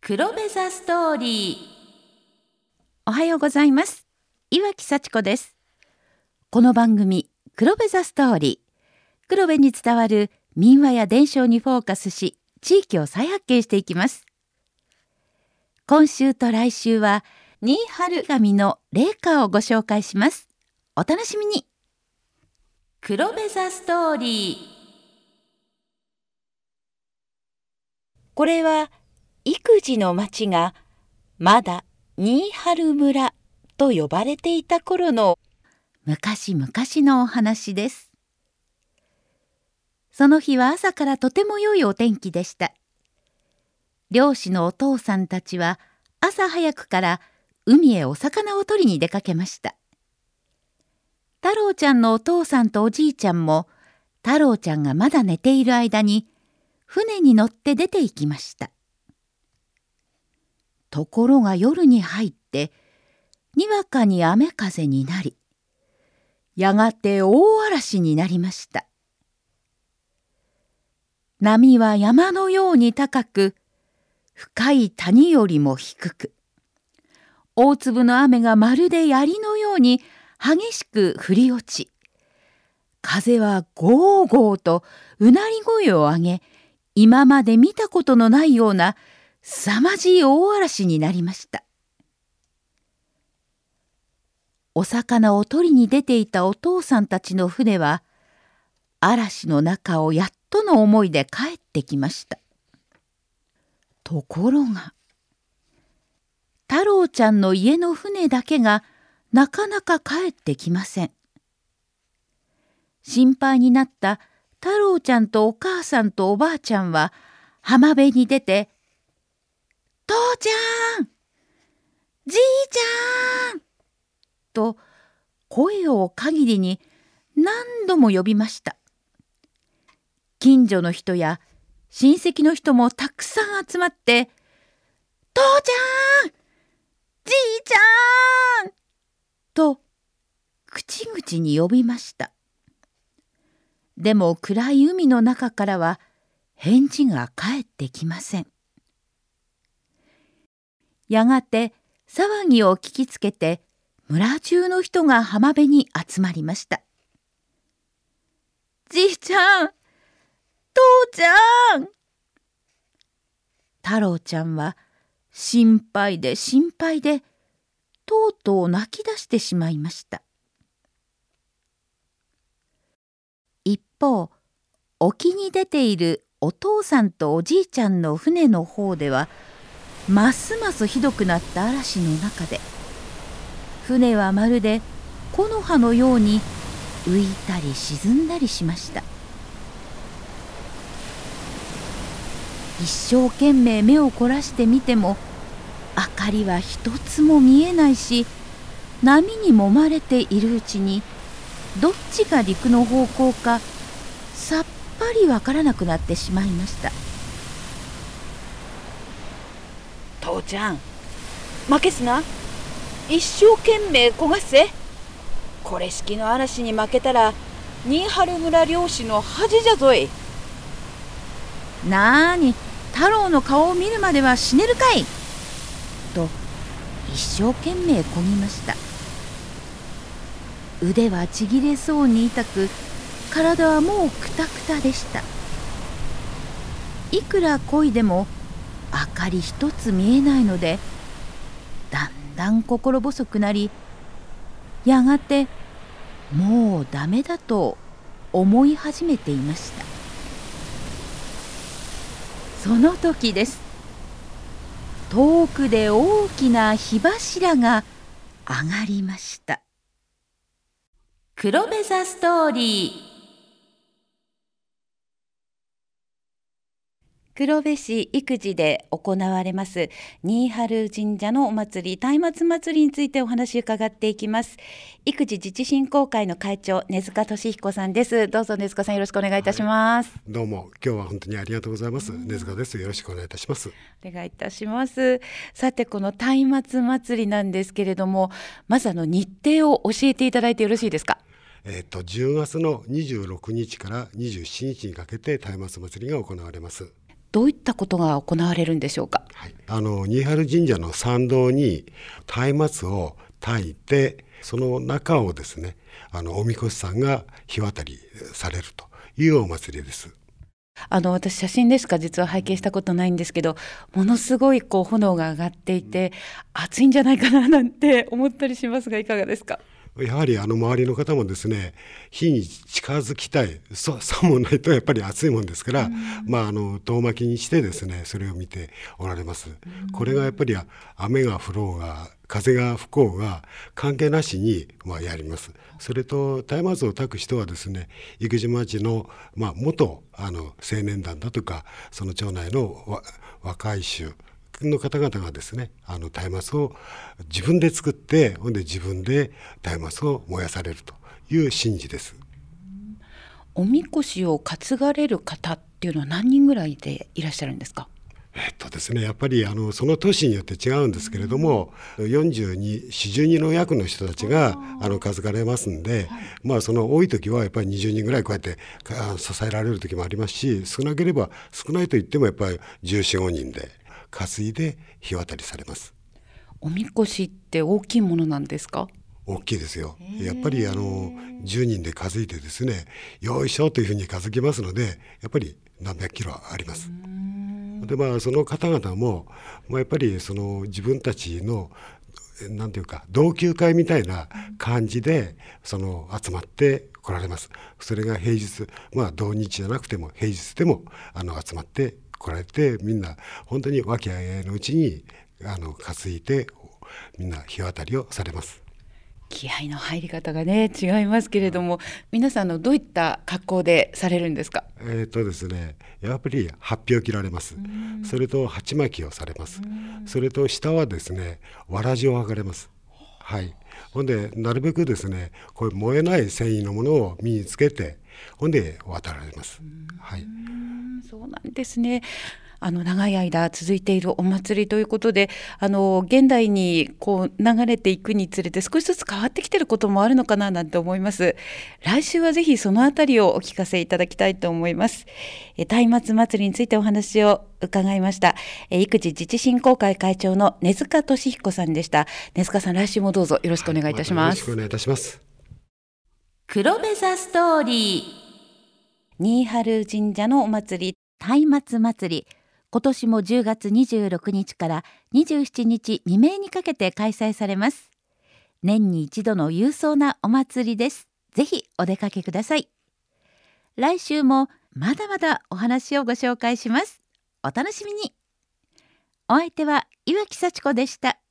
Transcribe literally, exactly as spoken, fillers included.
黒部座ストーリー。 おはようございます。岩木幸子です。この番組黒部座ストーリー、黒部に伝わる民話や伝承にフォーカスし、地域を再発見していきます。今週と来週は新春神の霊歌をご紹介します。お楽しみに。 黒部座ストーリー。 これは育児の町がまだ新春村と呼ばれていた頃の昔々のお話です。その日は朝からとても良いお天気でした。漁師のお父さんたちは朝早くから海へお魚を取りに出かけました。太郎ちゃんのお父さんとおじいちゃんも太郎ちゃんがまだ寝ている間に船に乗って出て行きました。ところが夜に入ってにわかに雨風になり、やがて大嵐になりました。波は山のように高く、深い谷よりも低く、大粒の雨がまるで槍のように激しく降り落ち、風はゴーゴーとうなり声を上げ、今まで見たことのないような凄まじい大嵐になりました。お魚を取りに出ていたお父さんたちの船は嵐の中をやっとの思いで帰ってきました。ところが太郎ちゃんの家の船だけがなかなか帰ってきません。心配になった太郎ちゃんとお母さんとおばあちゃんは浜辺に出て、父ちゃん、じいちゃんと声を限りに何度も呼びました。近所の人や親戚の人もたくさん集まって、父ちゃん、じいちゃんと口々に呼びました。でも暗い海の中からは返事が返ってきません。やがて騒ぎを聞きつけて村中の人が浜辺に集まりました。じいちゃん、父ちゃん。太郎ちゃんは心配で心配でとうとう泣き出してしまいました。一方、沖に出ているお父さんとおじいちゃんの船の方ではますますひどくなった嵐の中で、船はまるで木の葉のように浮いたり沈んだりしました。一生懸命目を凝らしてみても明かりは一つも見えないし、波にもまれているうちにどっちが陸の方向かさっぱりわからなくなってしまいました。父ちゃん、負けすな。一生懸命こがせ。これしきの嵐に負けたら新春村漁師の恥じゃぞい。なーに、太郎の顔を見るまでは死ねるかいと一生懸命こぎました。腕はちぎれそうに痛く、体はもうくたくたでした。いくら漕いでも明かり一つ見えないので、だんだん心細くなり、やがてもうダメだと思い始めていました。その時です。遠くで大きな火柱が上がりました。 黒部座ストーリー。 黒部市育児で行われます新春神社のお祭り、松明祭りについてお話を伺っていきます。育児自治振興会の会長、根塚俊彦さんです。どうぞ根塚さん、よろしくお願いいたします。 はい、どうも今日は本当にありがとうございます。根塚です。よろしくお願いいたします。 お願いいたします。さて、この松明祭りなんですけれども、まずあの日程を教えていただいてよろしいですか。 えー、とじゅうがつのにじゅうろくにちからにじゅうしちにちにかけて松明祭りが行われます。 どういったことが行われるんでしょうか。 はい、あの新原神社の参道に松明を焚いて、その中をですね、あのおみこしさんが火渡りされるというお祭りです。 あの私写真でしか実は拝見したことないんですけど、ものすごいこう炎が上がっていて、うん、暑いんじゃないかななんて思ったりしますが、いかがですか。 やはりあの周りの方もですね、火に近づきたい、そさもないとやっぱり暑いもんですから、うん、まああの遠巻きにしてですね、それを見ておられます。うん、これがやっぱり雨が降ろうが風が吹こうが関係なしにまあやります。それと松明を焚く人はですね、生島町のまあ元あの青年団だとか、その町内の若い衆の方々がですね、あの松明を自分で作って、ほんで自分で松明を燃やされるという神事です。 おみこしを担がれる方っていうのは何人ぐらいでいらっしゃるんですか。 えっとですね、やっぱりあのその年によって違うんですけれども、よんじゅうに、よんじゅうにの役の人たちがあの担がれますんで、はい、まあその多い時はやっぱりにじゅうにんぐらいこうやって支えられる時もありますし、少なければ少ないといってもやっぱりじゅうよん、ごにんで担いで火渡りされます。 おみこしって大きいものなんですか。 大きいですよ。やっぱりあのじゅうにんで担いでですね、よいしょというふうに担ぎますので、やっぱり何百キロあります。でまあその方々も、まあ、やっぱりその自分たちのなんていうか同級会みたいな感じでその集まって来られます。それが平日、まあ同日じゃなくても平日でもあの集まって来られて、みんな本当に和気あいあいのうちにあの担いでみんな火渡りをされます。 気合の入り方がね違いますけれども、皆さんのどういった格好でされるんですか。 えーとですね、やっぱり法被を着られます。それと鉢巻きをされます。それと下はですね、わらじを剥がれます。はい。ほんでなるべくですね、こういう燃えない繊維のものを身につけて、ほんで渡られます。はい。 そうなんですね。あの長い間続いているお祭りということで、あの現代にこう流れていくにつれて少しずつ変わってきていることもあるのかななんて思います。来週はぜひそのあたりをお聞かせいただきたいと思います。え松明祭りについてお話を伺いました。え育児自治振興会会長の根塚俊彦さんでした。根塚さん、来週もどうぞよろしくお願いいたします。 はい、またよろしくお願いいたします。 黒部座ストーリー。 新原神社のお祭り、松明祭り、今年もじゅうがつにじゅうろくにちからにじゅうしちにち未明にかけて開催されます。年に一度の勇壮なお祭りです。ぜひお出かけください。来週もまだまだお話をご紹介します。お楽しみに。お相手は岩木幸子でした。